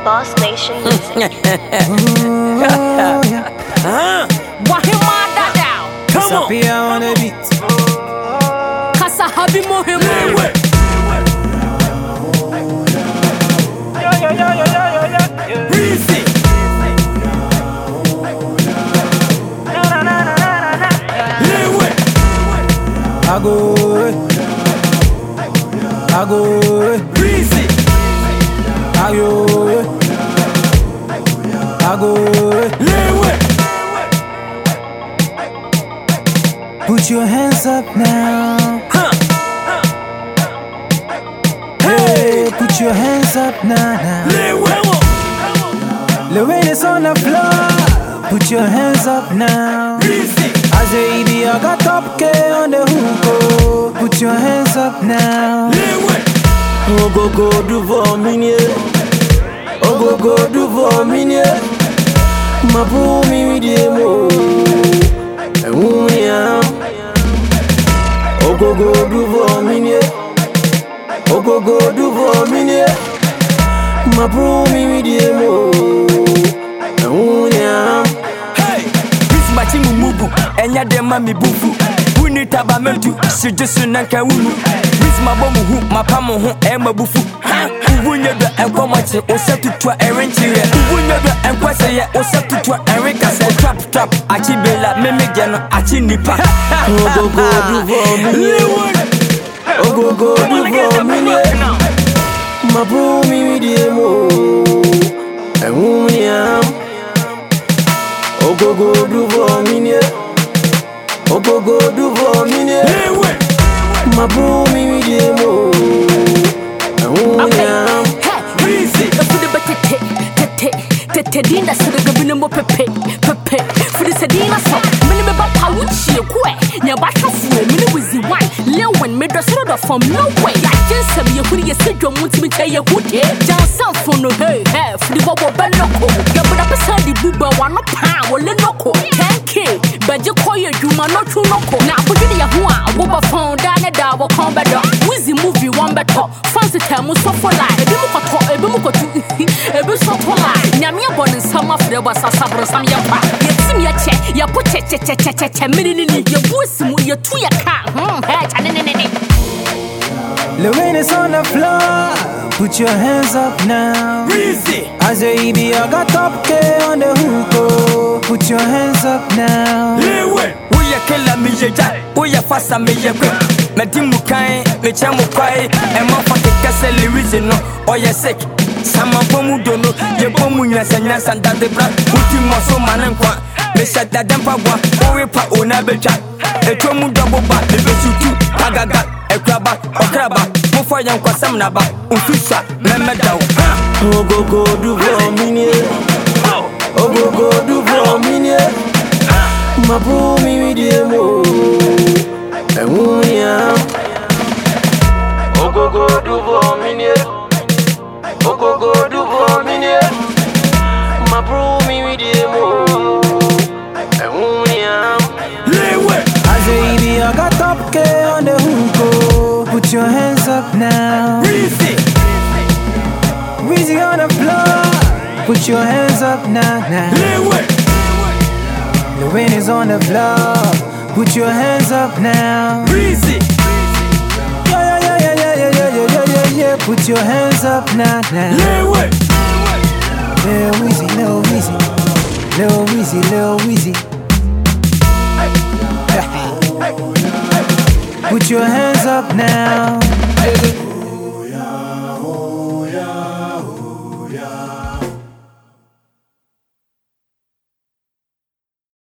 Boss Nation Music. Come on. On the beat. Kasa habi mohim. Breezy. I go, breezy. I go, put your hands up now. Hey, put your hands up now. Lorraine is on the floor. Put your hands up now. I say, baby, I got top K on the hook. Oh. Put your hands up now. Oh, go do for me. Oh, go do for me. My bro, me with you. Oh, go do for me. Oh, go do for me. My bro, me with you. Hey, this matching mubu, and ya de mami bufu. Uni tabamentu, si jesu nanka unu. This my bomu hu, my pamo hu, ema bufu. Uwunya da enko machi, osetu twa erenchi ye. Uwunya da enko seye, osetu twa erenka se. Trap, achi bela, meme jano, achi nipa. Oh, go do for me. Oh, go do for me. My bro, me with you. Oh, go do for me. Oh, go do for me. My bro, me with you. Breezy. Tete dinda so the gabino mo pepe. For the sedina so, many me ba pawuchi kwe. Nya ba kafu me wizi wine. Lewen me do so from nowhere. Ya jinsa me yehuri ye sedwo muti me tell ye hude. Jan self no hey for the bobo benoko. Ya boda pesa di buba wa no pa wo le noko. 10K baje koye dwuma no twu noko. Na abodwe ya ho a wo ba phone da ne da wo kon bedo. Wizi movie one beto. Fancy time so for life. Ebi mu kotu ebi so for life. Nyame abon nsam afre ba sasabro sam ya pa. Ye tim ya che ya po che minini ye busi mu ye tu ya ka. Hey cha ne. Lorraine is on the floor. Put your hands up now. Breezy. I say, baby, I got top K on the hook. Oh. Put your hands up now. We ya killer me ye ja, we ya fasa me ye quick. Me di mu kai, me cha mu kwai. E ma fa ke kase lyrics no, o ye sick. Sama pomu dono, ye pomu nyasa nda de bra. Uti mo so manen kwa. Me shut that dempa gwa, o we pa ona becha. E twa mu double ba, e be sutu, agaga, e kraba, okraba. Mo fa yan kwa sam na ba, unfisa, me medaw. Oh, go do for me. Oh, go do for me. My bro, me with you. Oh, go do for me. Oh, go do for me. My bro, me with you. I say, baby, I got top K on the hook. Oh. Put your hands up now. Breezy. Breezy on the floor. Put your hands up now. Lorraine is on the floor. Put your hands up now. Breezy. Yeah. Put your hands up now. Lil Weezy. Put your hands up now.